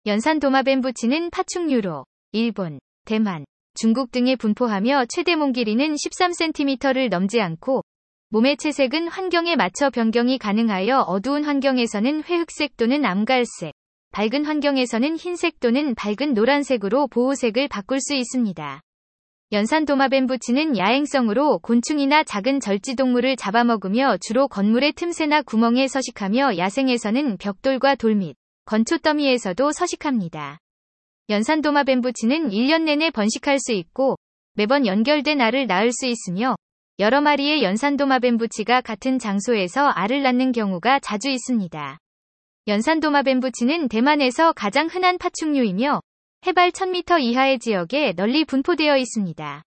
연산 도마뱀부치는 파충류로 일본, 대만, 중국 등에 분포하며 최대 몸 길이는 13cm를 넘지 않고 몸의 채색은 환경에 맞춰 변경이 가능하여 어두운 환경에서는 회흑색 또는 암갈색, 밝은 환경에서는 흰색 또는 밝은 노란색으로 보호색을 바꿀 수 있습니다. 연산 도마뱀부치는 야행성으로 곤충이나 작은 절지동물을 잡아먹으며 주로 건물의 틈새나 구멍에 서식하며 야생에서는 벽돌과 돌 및 건초 더미에서도 서식합니다. 연산 도마뱀부치는 1년 내내 번식할 수 있고 매번 연결된 알을 낳을 수 있으며 여러 마리의 연산 도마뱀부치가 같은 장소에서 알을 낳는 경우가 자주 있습니다. 연산 도마뱀부치는 대만에서 가장 흔한 파충류이며 해발 1000m 이하의 지역에 널리 분포되어 있습니다.